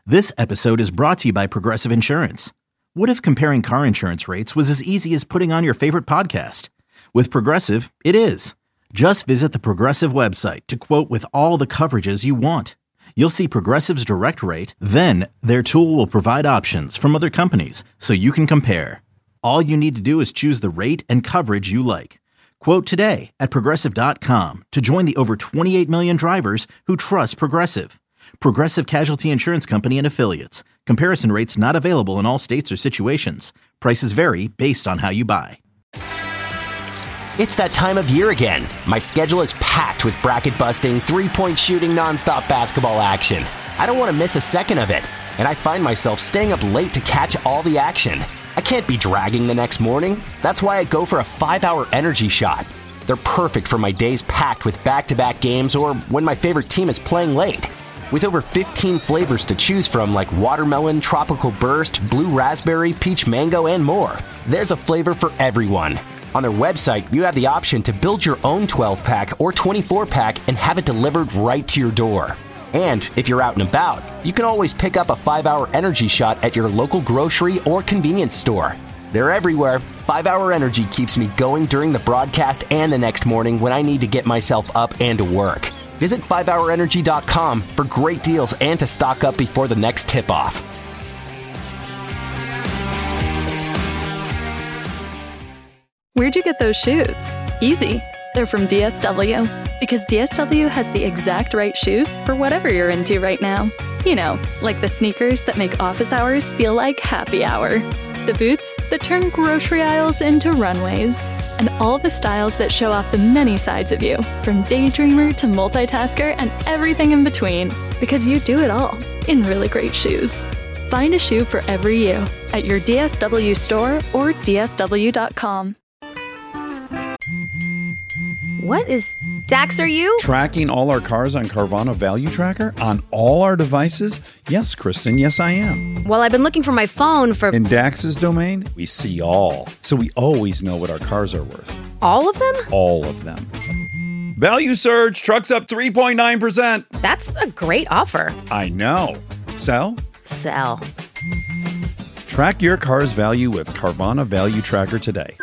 This episode is brought to you by Progressive Insurance. What if comparing car insurance rates was as easy as putting on your favorite podcast? With Progressive, it is. Just visit the Progressive website to quote with all the coverages you want. You'll see Progressive's direct rate, then their tool will provide options from other companies so you can compare. All you need to do is choose the rate and coverage you like. Quote today at Progressive.com to join the over 28 million drivers who trust Progressive. Progressive Casualty Insurance Company and Affiliates. Comparison rates not available in all states or situations. Prices vary based on how you buy. It's that time of year again. My schedule is packed with bracket busting, three-point shooting, nonstop basketball action. I don't want to miss a second of it, and I find myself staying up late to catch all the action. I can't be dragging the next morning. That's why I go for a 5-hour energy shot. They're perfect for my days packed with back-to-back games or when my favorite team is playing late. With over 15 flavors to choose from like watermelon, tropical burst, blue raspberry, peach mango, and more, there's a flavor for everyone. On their website, you have the option to build your own 12-pack or 24-pack and have it delivered right to your door. And if you're out and about, you can always pick up a 5-hour energy shot at your local grocery or convenience store. They're everywhere. 5-hour energy keeps me going during the broadcast and the next morning when I need to get myself up and to work. Visit 5hourenergy.com for great deals and to stock up before the next tip-off. Where'd you get those shoes? Easy. They're from DSW. Because DSW has the exact right shoes for whatever you're into right now. You know, like the sneakers that make office hours feel like happy hour. The boots that turn grocery aisles into runways. And all the styles that show off the many sides of you, from daydreamer to multitasker and everything in between. Because you do it all in really great shoes. Find a shoe for every you at your DSW store or DSW.com. What is... Dax, are you? Tracking all our cars on Carvana Value Tracker on all our devices? Yes, Kristen, yes I am. Well, I've been looking for my phone for... In Dax's domain, we see all. So we always know what our cars are worth. All of them? All of them. Value surge, trucks up 3.9%. That's a great offer. I know. Sell? Sell. Track your car's value with Carvana Value Tracker today.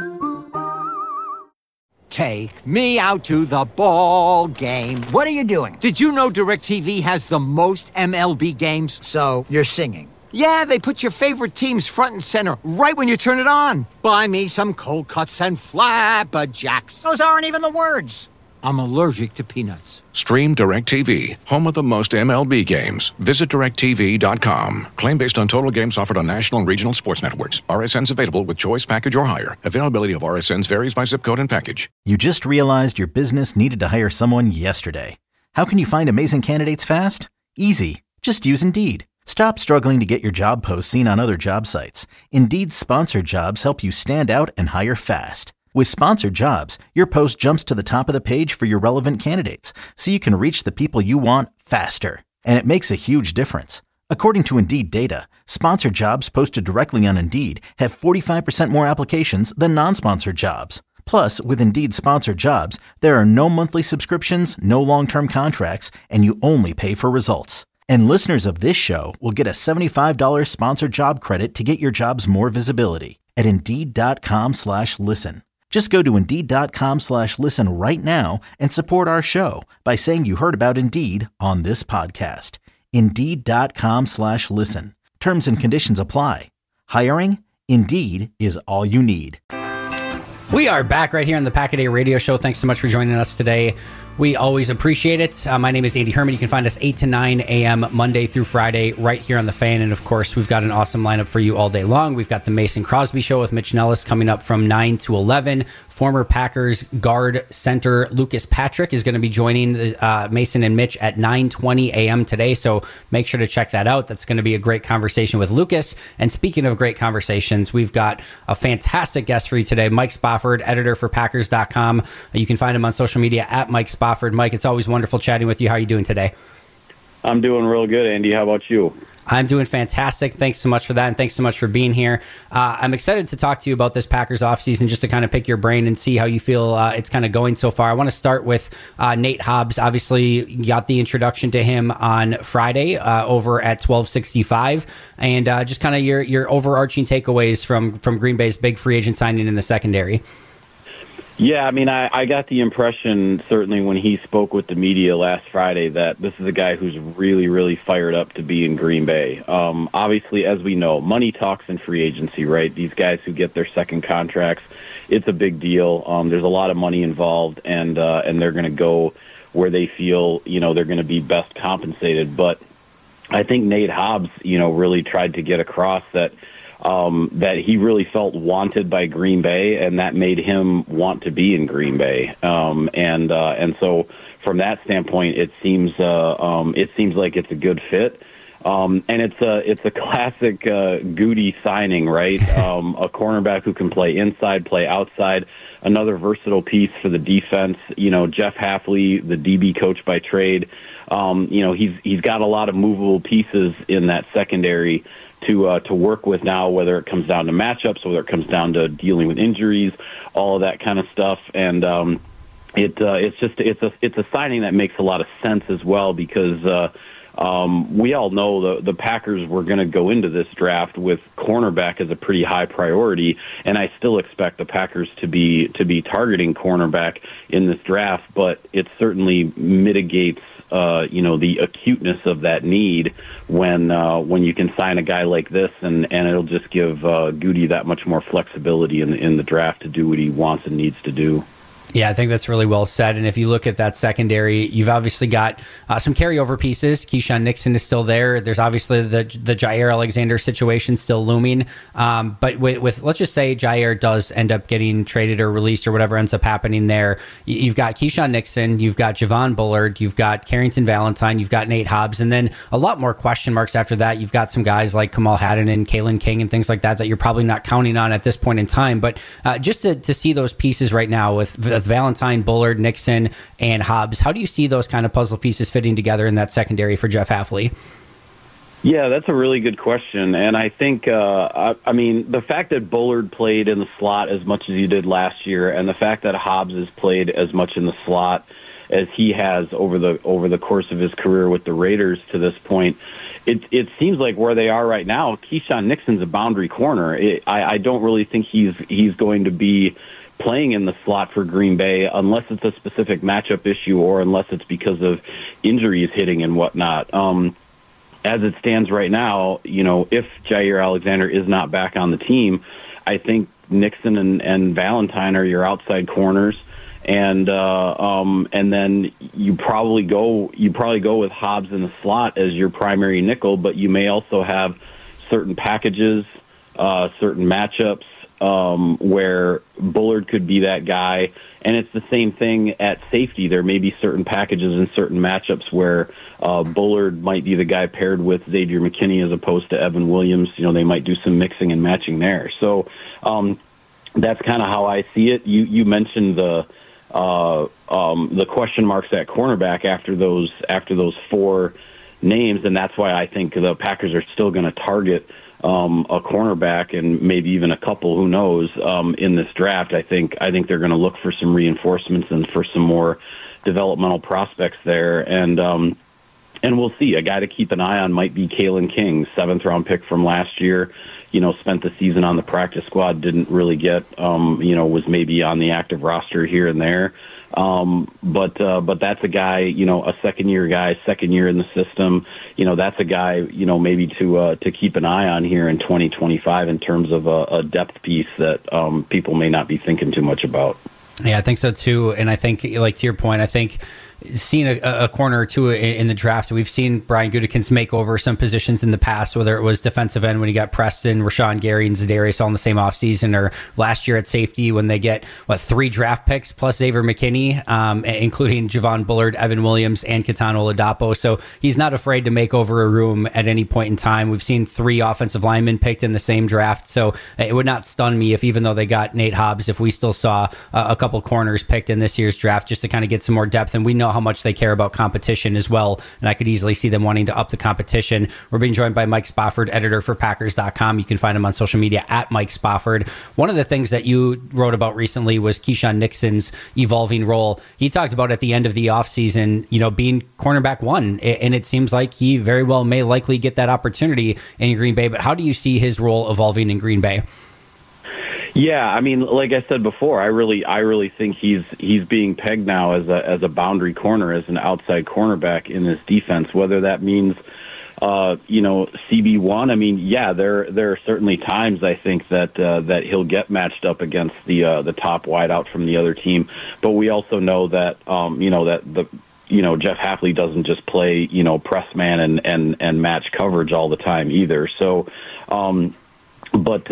Take me out to the ball game. What are you doing? Did you know DirecTV has the most MLB games? So, you're singing. Yeah, they put your favorite teams front and center right when you turn it on. Buy me some cold cuts and flapjacks. Those aren't even the words. I'm allergic to peanuts. Stream DirecTV, home of the most MLB games. Visit DirecTV.com. Claim based on total games offered on national and regional sports networks. RSNs available with choice package or higher. Availability of RSNs varies by zip code and package. You just realized your business needed to hire someone yesterday. How can you find amazing candidates fast? Easy. Just use Indeed. Stop struggling to get your job posts seen on other job sites. Indeed's sponsored jobs help you stand out and hire fast. With sponsored jobs, your post jumps to the top of the page for your relevant candidates, so you can reach the people you want faster. And it makes a huge difference. According to Indeed data, sponsored jobs posted directly on Indeed have 45% more applications than non-sponsored jobs. Plus, with Indeed sponsored jobs, there are no monthly subscriptions, no long-term contracts, and you only pay for results. And listeners of this show will get a $75 sponsored job credit to get your jobs more visibility at Indeed.com/listen. Just go to Indeed.com/listen right now and support our show by saying you heard about Indeed on this podcast. Indeed.com/listen. Terms and conditions apply. Hiring? Indeed is all you need. We are back right here on the Pack-A-Day Radio Show. Thanks so much for joining us today. We always appreciate it. My name is Andy Herman. You can find us 8 to 9 a.m. Monday through Friday right here on The Fan. And, of course, we've got an awesome lineup for you all day long. We've got the Mason Crosby Show with Mitch Nellis coming up from 9 to 11. Former Packers guard center Lucas Patrick is going to be joining Mason and Mitch at 9:20 a.m. today. So make sure to check that out. That's going to be a great conversation with Lucas. And speaking of great conversations, we've got a fantastic guest for you today, Mike Spofford, editor for Packers.com. You can find him on social media at Mike Spofford. Mike, it's always wonderful chatting with you. How are you doing today? I'm doing real good, Andy. How about you? I'm doing fantastic. Thanks so much for that, and thanks so much for being here. I'm excited to talk to you about this Packers offseason, just to kind of pick your brain and see how you feel it's kind of going so far. I want to start with Nate Hobbs. Obviously, you got the introduction to him on Friday over at 1265, and just kind of your overarching takeaways from Green Bay's big free agent signing in the secondary. Yeah, I mean, I got the impression, certainly when he spoke with the media last Friday, that this is a guy who's really, really fired up to be in Green Bay. Obviously, as we know, money talks in free agency, right? These guys who get their second contracts, it's a big deal. There's a lot of money involved, and they're going to go where they feel, they're going to be best compensated. But I think Nate Hobbs, really tried to get across that he really felt wanted by Green Bay, and that made him want to be in Green Bay. And so from that standpoint, it seems like it's a good fit. And it's a classic Goody signing, right? A cornerback who can play inside, play outside, another versatile piece for the defense. Jeff Hafley, the DB coach by trade, he's got a lot of movable pieces in that secondary to work with now, whether it comes down to matchups, whether it comes down to dealing with injuries, all of that kind of stuff. And it's a signing that makes a lot of sense as well, because we all know the Packers were going to go into this draft with cornerback as a pretty high priority, and I still expect the Packers to be targeting cornerback in this draft, but it certainly mitigates the acuteness of that need when you can sign a guy like this, and it'll just give Goody that much more flexibility in the draft to do what he wants and needs to do. Yeah, I think that's really well said. And if you look at that secondary, you've obviously got some carryover pieces. Keyshawn Nixon is still there. There's obviously the Jair Alexander situation still looming. But with let's just say Jair does end up getting traded or released or whatever ends up happening there, you've got Keyshawn Nixon, you've got Javon Bullard, you've got Carrington Valentine, you've got Nate Hobbs, and then a lot more question marks after that. You've got some guys like Kamal Haddon and Kalen King and things like that you're probably not counting on at this point in time. But just to see those pieces right now with Valentine, Bullard, Nixon, and Hobbs, how do you see those kind of puzzle pieces fitting together in that secondary for Jeff Hafley? Yeah, that's a really good question. And I think, the fact that Bullard played in the slot as much as he did last year, and the fact that Hobbs has played as much in the slot as he has over the course of his career with the Raiders to this point, it seems like where they are right now, Keyshawn Nixon's a boundary corner. I don't really think he's going to be playing in the slot for Green Bay unless it's a specific matchup issue or unless it's because of injuries hitting and whatnot. As it stands right now, if Jair Alexander is not back on the team, I think Nixon and Valentine are your outside corners, and then you probably go with Hobbs in the slot as your primary nickel, but you may also have certain packages, certain matchups, where Bullard could be that guy. And it's the same thing at safety. There may be certain packages and certain matchups where Bullard might be the guy paired with Xavier McKinney as opposed to Evan Williams. They might do some mixing and matching there. So that's kind of how I see it. You mentioned the question marks at cornerback after those four names, and that's why I think the Packers are still going to target a cornerback and maybe even a couple, who knows, in this draft. I think they're going to look for some reinforcements and for some more developmental prospects there. And we'll see. A guy to keep an eye on might be Kalen King, 7th-round pick from last year. Spent the season on the practice squad, didn't really get, was maybe on the active roster here and there. But that's a guy, a second year in the system. That's a guy, maybe to keep an eye on here in 2025 in terms of a depth piece that people may not be thinking too much about. Yeah, I think so too. And I think, like, to your point, I think seen a corner or two in the draft. We've seen Brian Gutekunst make over some positions in the past, whether it was defensive end when he got Preston, Rashawn Gary, and Za'Darius all in the same offseason, or last year at safety when they get, 3 draft picks plus Xavier McKinney, including Javon Bullard, Evan Williams, and Kitano Oladapo. So he's not afraid to make over a room at any point in time. We've seen 3 offensive linemen picked in the same draft. So it would not stun me if, even though they got Nate Hobbs, if we still saw a couple corners picked in this year's draft just to kind of get some more depth. And we know know how much they care about competition as well. And I could easily see them wanting to up the competition. We're being joined by Mike Spofford, editor for Packers.com. You can find him on social media at Mike Spofford. One of the things that you wrote about recently was Keyshawn Nixon's evolving role. He talked about at the end of the offseason, being cornerback one. And it seems like he very well may likely get that opportunity in Green Bay. But how do you see his role evolving in Green Bay? Yeah, I mean, like I said before, I really think he's being pegged now as a boundary corner, as an outside cornerback in this defense. Whether that means CB1. I mean, yeah, there are certainly times I think that he'll get matched up against the top wideout from the other team. But we also know that Jeff Hafley doesn't just play press man and match coverage all the time either. So. But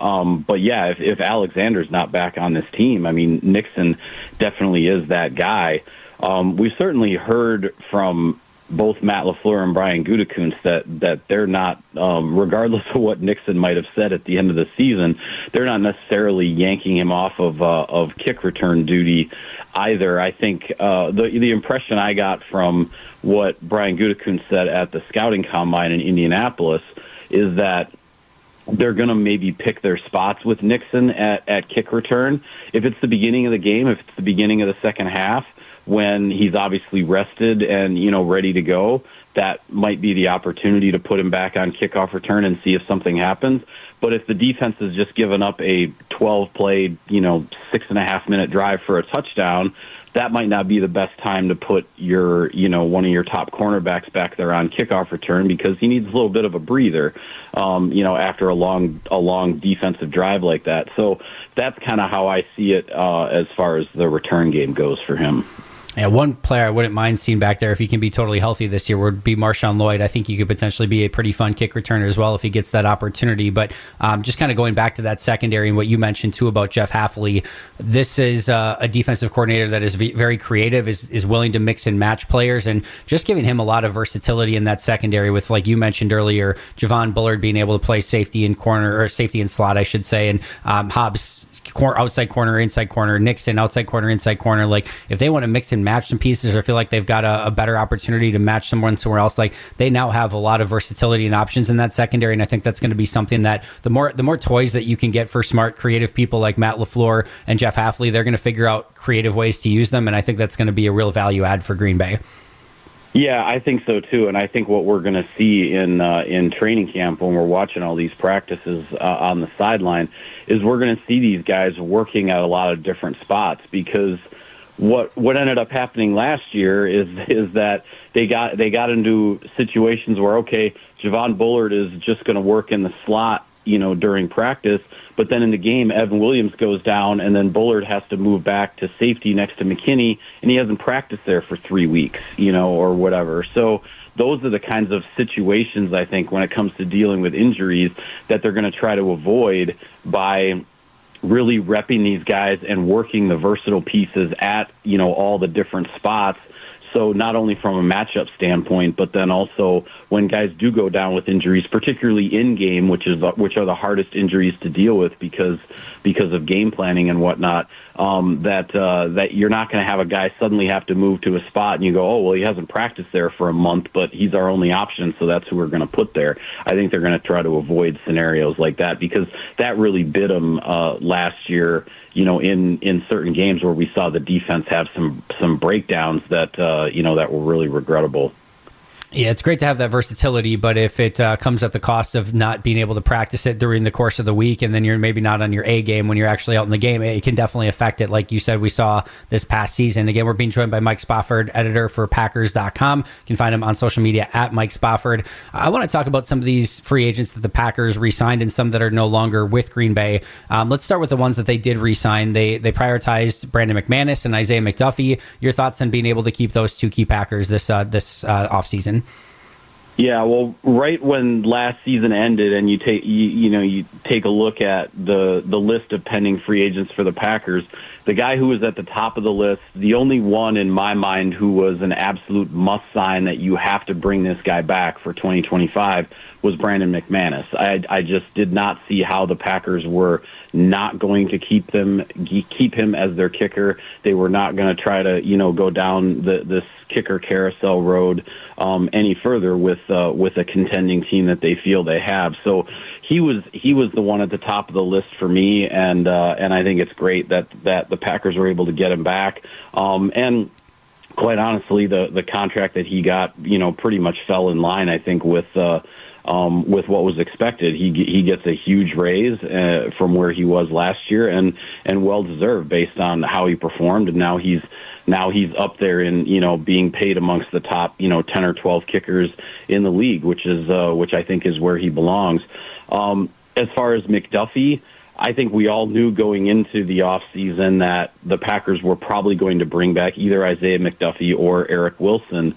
yeah, if Alexander's not back on this team, I mean, Nixon definitely is that guy. We've certainly heard from both Matt LaFleur and Brian Gutekunst that they're not, regardless of what Nixon might have said at the end of the season, they're not necessarily yanking him off of kick return duty either. I think the impression I got from what Brian Gutekunst said at the scouting combine in Indianapolis is that they're going to maybe pick their spots with Nixon at kick return. If it's the beginning of the game, if it's the beginning of the second half, when he's obviously rested and, ready to go, that might be the opportunity to put him back on kickoff return and see if something happens. But if the defense has just given up a 12-play, 6.5-minute drive for a touchdown, that might not be the best time to put your, one of your top cornerbacks back there on kickoff return, because he needs a little bit of a breather, after a long defensive drive like that. So that's kind of how I see it as far as the return game goes for him. Yeah, one player I wouldn't mind seeing back there if he can be totally healthy this year would be Marshawn Lloyd. I think he could potentially be a pretty fun kick returner as well if he gets that opportunity. But just kind of going back to that secondary and what you mentioned too about Jeff Hafley, this is a defensive coordinator that is very creative, is willing to mix and match players, and just giving him a lot of versatility in that secondary with, like you mentioned earlier, Javon Bullard being able to play safety and corner, or safety and slot, I should say, and Hobbs outside corner, inside corner, Nixon outside corner, inside corner. Like, if they want to mix and match some pieces or feel like they've got a better opportunity to match someone somewhere else, like, they now have a lot of versatility and options in that secondary. And I think that's going to be something that the more toys that you can get for smart, creative people like Matt LaFleur and Jeff Hafley, they're going to figure out creative ways to use them. And I think that's going to be a real value add for Green Bay. Yeah, I think so too, and I think what we're going to see in training camp when we're watching all these practices on the sideline is we're going to see these guys working at a lot of different spots, because what ended up happening last year is that they got into situations where, okay, Javon Bullard is just going to work in the slot, during practice, but then in the game, Evan Williams goes down, and then Bullard has to move back to safety next to McKinney, and he hasn't practiced there for 3 weeks, or whatever. So those are the kinds of situations, I think, when it comes to dealing with injuries, that they're going to try to avoid by really repping these guys and working the versatile pieces at, all the different spots. So not only from a matchup standpoint, but then also when guys do go down with injuries, particularly in game, which are the hardest injuries to deal with because of game planning and whatnot, that you're not going to have a guy suddenly have to move to a spot and you go, oh, well, he hasn't practiced there for a month, but he's our only option, so that's who we're going to put there. I think they're going to try to avoid scenarios like that, because that really bit them last year, in certain games where we saw the defense have some breakdowns that that were really regrettable. Yeah, it's great to have that versatility, but if it comes at the cost of not being able to practice it during the course of the week, and then you're maybe not on your A game when you're actually out in the game, it can definitely affect it. Like you said, we saw this past season. Again, we're being joined by Mike Spofford, editor for Packers.com. You can find him on social media at Mike Spofford. I want to talk about some of these free agents that the Packers re-signed and some that are no longer with Green Bay. Let's start with the ones that they did re-sign. They prioritized Brandon McManus and Isaiah McDuffie. Your thoughts on being able to keep those two key Packers this offseason? Yeah, well, right when last season ended, and you take a look at the list of pending free agents for the Packers, the guy who was at the top of the list, the only one in my mind who was an absolute must sign that you have to bring this guy back for 2025, Brandon McManus. I just did not see how the Packers were not going to keep him as their kicker. They were not going to try to, go down this kicker carousel road any further with a contending team that they feel they have. So he was the one at the top of the list for me, and I think it's great that the Packers were able to get him back. And quite honestly, the contract that he got, pretty much fell in line, I think, with what was expected. He gets a huge raise from where he was last year, and well deserved based on how he performed. And now he's up there in being paid amongst the top 10 or 12 kickers in the league, which I think is where he belongs. As far as McDuffie, I think we all knew going into the offseason that the Packers were probably going to bring back either Isaiah McDuffie or Eric Wilson.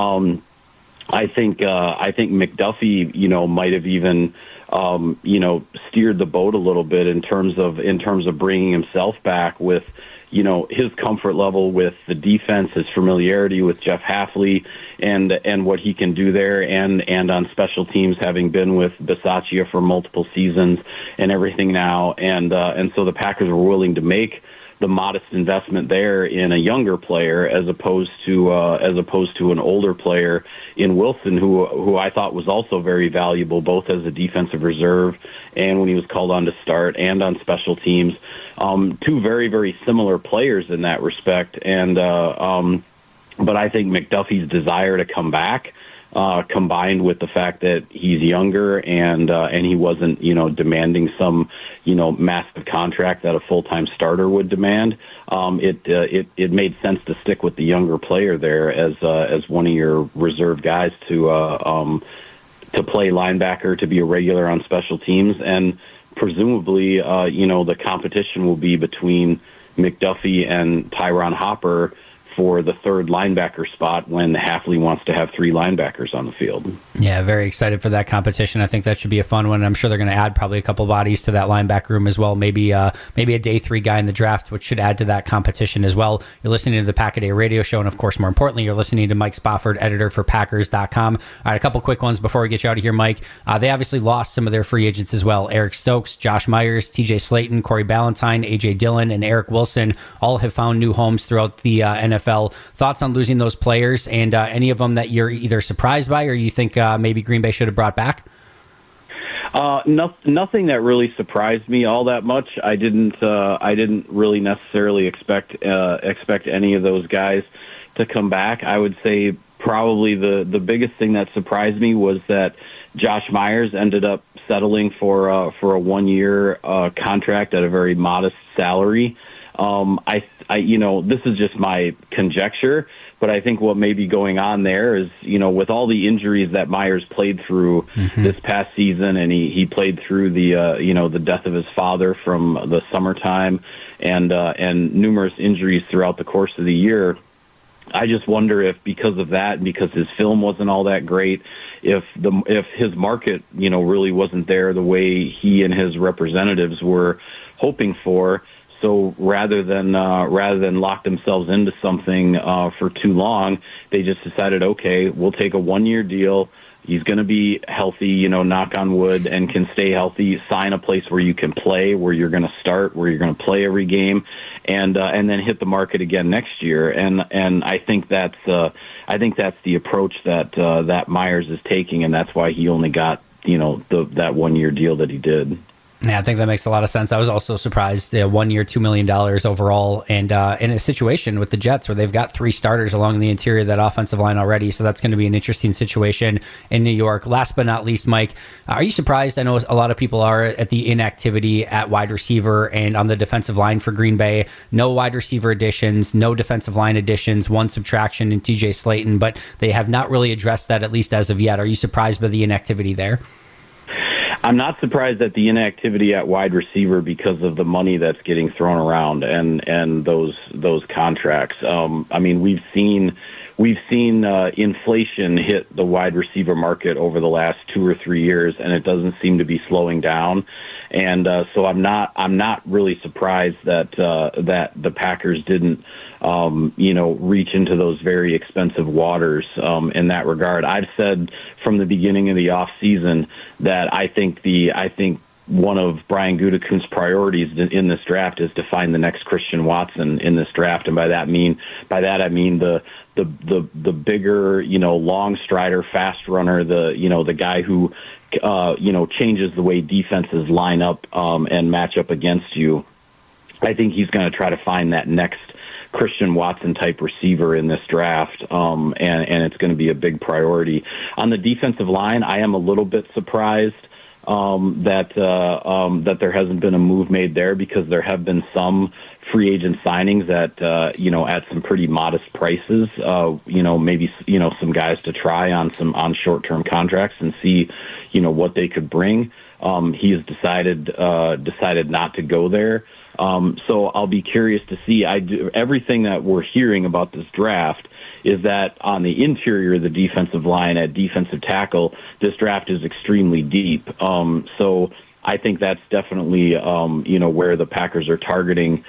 I think McDuffie, might have even, steered the boat a little bit in terms of bringing himself back with, his comfort level with the defense, his familiarity with Jeff Hafley, and what he can do there, and on special teams, having been with Bisaccia for multiple seasons and everything now, and so the Packers were willing to make the modest investment there in a younger player as opposed to an older player in Wilson, who I thought was also very valuable, both as a defensive reserve and when he was called on to start and on special teams. Two very, very similar players in that respect, and but I think McDuffie's desire to come back, combined with the fact that he's younger and he wasn't, demanding some, massive contract that a full-time starter would demand. It made sense to stick with the younger player there as one of your reserve guys to play linebacker, to be a regular on special teams, and presumably, the competition will be between McDuffie and Tyron Hopper for the third linebacker spot when Hafley wants to have three linebackers on the field. Yeah, very excited for that competition. I think that should be a fun one. I'm sure they're going to add probably a couple bodies to that linebacker room as well. Maybe a day 3 guy in the draft, which should add to that competition as well. You're listening to the Pack-A-Day radio show, and of course, more importantly, you're listening to Mike Spofford, editor for Packers.com. All right, a couple quick ones before we get you out of here, Mike. They obviously lost some of their free agents as well. Eric Stokes, Josh Myers, TJ Slayton, Corey Ballantyne, AJ Dillon, and Eric Wilson all have found new homes throughout the NFL. Thoughts on losing those players, and any of them that you're either surprised by or you think maybe Green Bay should have brought back? Nothing that really surprised me all that much. I didn't really necessarily expect any of those guys to come back. I would say probably the biggest thing that surprised me was that Josh Myers ended up settling for a 1-year contract at a very modest salary. This is just my conjecture, but I think what may be going on there is, with all the injuries that Myers played through this past season, and he played through the death of his father from the summertime, and numerous injuries throughout the course of the year. I just wonder if because of that, and because his film wasn't all that great, if his market, really wasn't there the way he and his representatives were hoping for. So rather than lock themselves into something for too long, they just decided, okay, we'll take a 1-year deal. He's going to be healthy, knock on wood, and can stay healthy. Sign a place where you can play, where you're going to start, where you're going to play every game, and then hit the market again next year. And I think that's the approach that Myers is taking, and that's why he only got that 1-year deal that he did. Yeah, I think that makes a lot of sense. I was also surprised, 1 year, $2 million overall, and in a situation with the Jets where they've got 3 starters along the interior of that offensive line already. So that's going to be an interesting situation in New York. Last but not least, Mike, are you surprised? I know a lot of people are at the inactivity at wide receiver and on the defensive line for Green Bay. No wide receiver additions, no defensive line additions, 1 subtraction in TJ Slayton, but they have not really addressed that, at least as of yet. Are you surprised by the inactivity there? I'm not surprised at the inactivity at wide receiver because of the money that's getting thrown around and those contracts. We've seen we've seen inflation hit the wide receiver market over the last 2 or 3 years, and it doesn't seem to be slowing down. And so I'm not really surprised that that the Packers didn't reach into those very expensive waters in that regard. I've said from the beginning of the offseason that I think one of Brian Gutekunst's priorities in this draft is to find the next Christian Watson in this draft, and by that I mean the bigger, long strider, fast runner, the guy who changes the way defenses line up and match up against you. I think he's going to try to find that next Christian Watson type receiver in this draft, and it's going to be a big priority. On the defensive line, I am a little bit surprised that there hasn't been a move made there, because there have been some free agent signings at some pretty modest prices. Maybe some guys to try on short-term contracts and see what they could bring. He has decided not to go there. So I'll be curious to see. Everything that we're hearing about this draft is that on the interior of the defensive line at defensive tackle, this draft is extremely deep. So I think that's definitely, where the Packers are targeting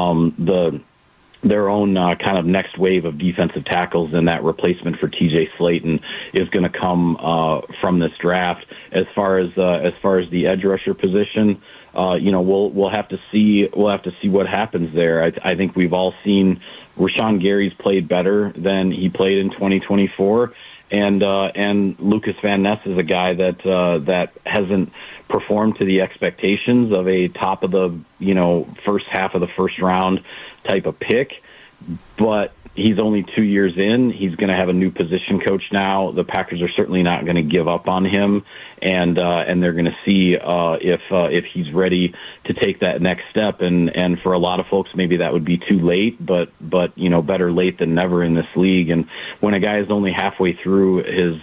their own kind of next wave of defensive tackles, and that replacement for TJ Slaton is going to come from this draft. As far as the edge rusher position, we'll have to see what happens there. I think we've all seen Rashawn Gary's played better than he played in 2024, and Lucas Van Ness is a guy that hasn't performed to the expectations of a top of the first half of the first round type of pick. But he's only 2 years in. He's going to have a new position coach now. The Packers are certainly not going to give up on him, and they're going to see if he's ready to take that next step. And for a lot of folks, maybe that would be too late, but better late than never in this league. And when a guy is only halfway through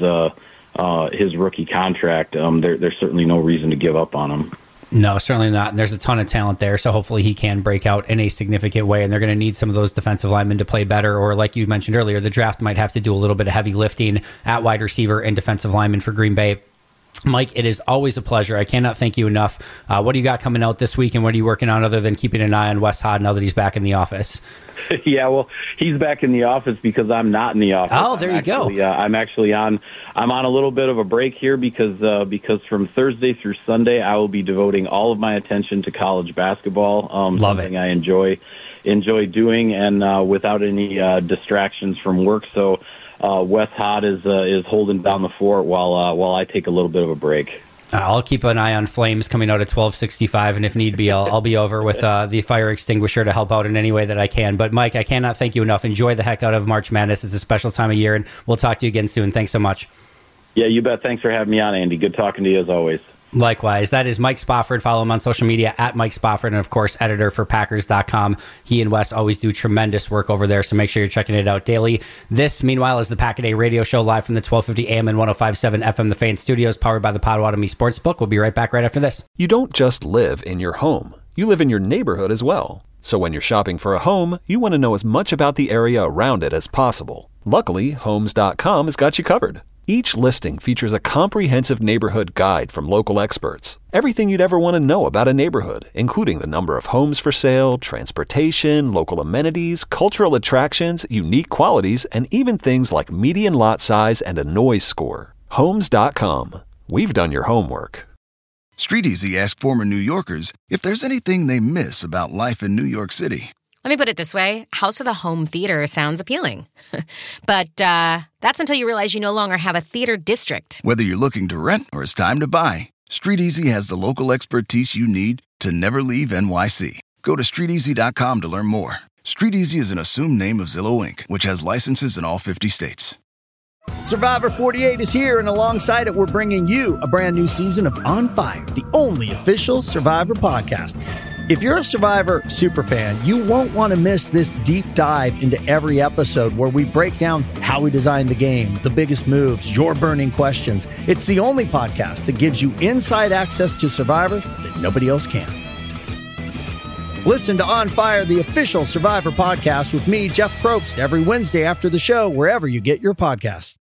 his rookie contract, there's certainly no reason to give up on him. No, certainly not. There's a ton of talent there, so hopefully he can break out in a significant way, and they're going to need some of those defensive linemen to play better, or like you mentioned earlier, the draft might have to do a little bit of heavy lifting at wide receiver and defensive lineman for Green Bay. Mike, it is always a pleasure. I cannot thank you enough. What do you got coming out this week, and what are you working on other than keeping an eye on Wes Hod now that he's back in the office? Yeah, well, he's back in the office because I'm not in the office. Oh, there you go. I'm on a little bit of a break here because from Thursday through Sunday, I will be devoting all of my attention to college basketball. Something I enjoy doing, and without any distractions from work. So Wes Hod is holding down the fort while I take a little bit of a break. I'll keep an eye on Flames coming out at 12:65, and if need be, I'll be over with the fire extinguisher to help out in any way that I can. But, Mike, I cannot thank you enough. Enjoy the heck out of March Madness. It's a special time of year, and we'll talk to you again soon. Thanks so much. Yeah, you bet. Thanks for having me on, Andy. Good talking to you as always. Likewise. That is Mike Spofford. Follow him on social media at Mike Spofford, and of course, editor for Packers.com. He and Wes always do tremendous work over there, so make sure you're checking it out daily. This, meanwhile, is the Pack-A-Day radio show live from the 1250 AM and 105.7 FM The Fan studios, powered by the Potawatomi Sportsbook. We'll be right back right after this. You don't just live in your home. You live in your neighborhood as well. So when you're shopping for a home, you want to know as much about the area around it as possible. Luckily, Homes.com has got you covered. Each listing features a comprehensive neighborhood guide from local experts. Everything you'd ever want to know about a neighborhood, including the number of homes for sale, transportation, local amenities, cultural attractions, unique qualities, and even things like median lot size and a noise score. Homes.com. We've done your homework. StreetEasy asked former New Yorkers if there's anything they miss about life in New York City. Let me put it this way. House with a home theater sounds appealing. But that's until you realize you no longer have a theater district. Whether you're looking to rent or it's time to buy, StreetEasy has the local expertise you need to never leave NYC. Go to StreetEasy.com to learn more. StreetEasy is an assumed name of Zillow Inc., which has licenses in all 50 states. Survivor 48 is here, and alongside it, we're bringing you a brand new season of On Fire, the only official Survivor podcast. If you're a Survivor superfan, you won't want to miss this deep dive into every episode where we break down how we designed the game, the biggest moves, your burning questions. It's the only podcast that gives you inside access to Survivor that nobody else can. Listen to On Fire, the official Survivor podcast with me, Jeff Probst, every Wednesday after the show, wherever you get your podcasts.